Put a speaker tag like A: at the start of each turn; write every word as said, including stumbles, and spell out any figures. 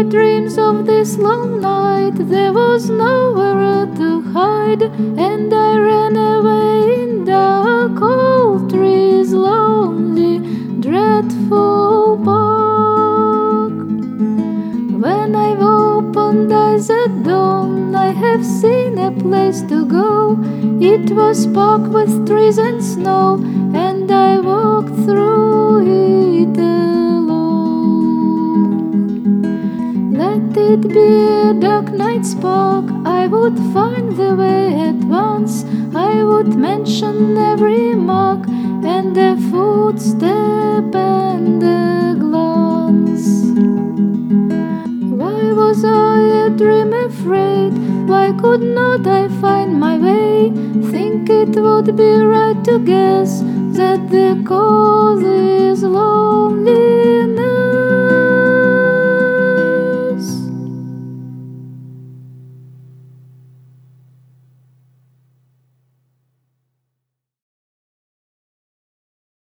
A: dreams of this long night. There was nowhere to hide, and I ran away in the cold trees, lonely, dreadful park. When I've opened eyes at dawn, I have seen a place to go. It was parked with trees and snow, and I walked through it alone. Let it be a dark night's park, I would find the way at once. I would mention every mark, and a footstep and a glance. Why was I a dream afraid? Why could not I find my way? Think it would be right to guess that the cause is